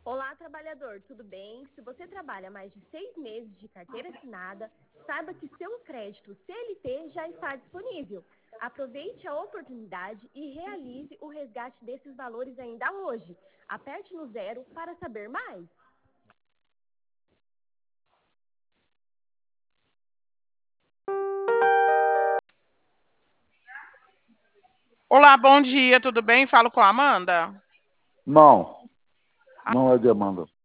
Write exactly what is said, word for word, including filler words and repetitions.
Olá, trabalhador, tudo bem? Se você trabalha mais de seis meses de carteira assinada, saiba que seu crédito C L T já está disponível. Aproveite a oportunidade e realize o resgate desses valores ainda hoje. Aperte no zero para saber mais. Olá, bom dia, tudo bem? Falo com a Amanda? Não, não é demanda.